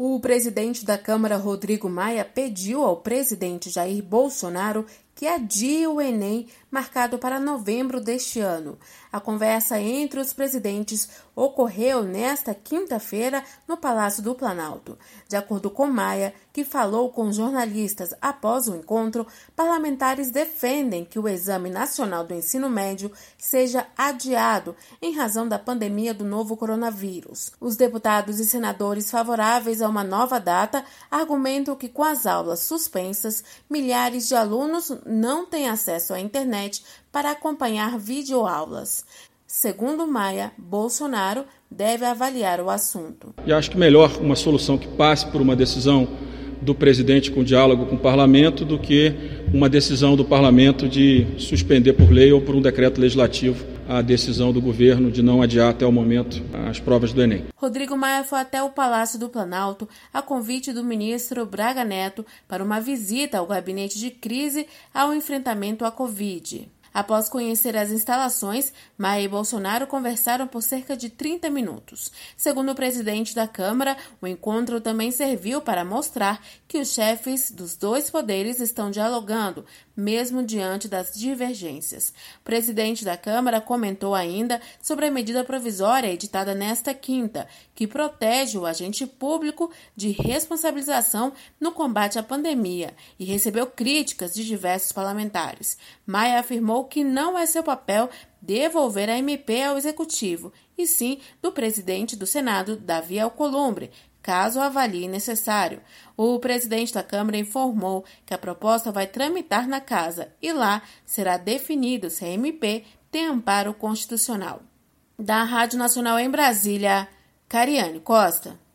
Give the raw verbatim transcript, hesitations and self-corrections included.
O presidente da Câmara, Rodrigo Maia, pediu ao presidente Jair Bolsonaro que adie o Enem, marcado para novembro deste ano. A conversa entre os presidentes ocorreu nesta quinta-feira no Palácio do Planalto. De acordo com Maia, que falou com jornalistas após o encontro, parlamentares defendem que o Exame Nacional do Ensino Médio seja adiado em razão da pandemia do novo coronavírus. Os deputados e senadores favoráveis a uma nova data argumentam que, com as aulas suspensas, milhares de alunos não têm acesso à internet para acompanhar videoaulas. Segundo Maia, Bolsonaro deve avaliar o assunto. E acho que melhor uma solução que passe por uma decisão do presidente com diálogo com o parlamento do que uma decisão do parlamento de suspender por lei ou por um decreto legislativo a decisão do governo de não adiar até o momento as provas do Enem. Rodrigo Maia foi até o Palácio do Planalto a convite do ministro Braga Neto para uma visita ao gabinete de crise ao enfrentamento à Covid. Após conhecer as instalações, Maia e Bolsonaro conversaram por cerca de trinta minutos. Segundo o presidente da Câmara, o encontro também serviu para mostrar que os chefes dos dois poderes estão dialogando, mesmo diante das divergências. O presidente da Câmara comentou ainda sobre a medida provisória editada nesta quinta, que protege o agente público de responsabilização no combate à pandemia, e recebeu críticas de diversos parlamentares. Maia afirmou que não é seu papel devolver a M P ao Executivo, e sim do presidente do Senado, Davi Alcolumbre, caso avalie necessário. O presidente da Câmara informou que a proposta vai tramitar na Casa e lá será definido se a M P tem amparo constitucional. Da Rádio Nacional em Brasília, Cariane Costa.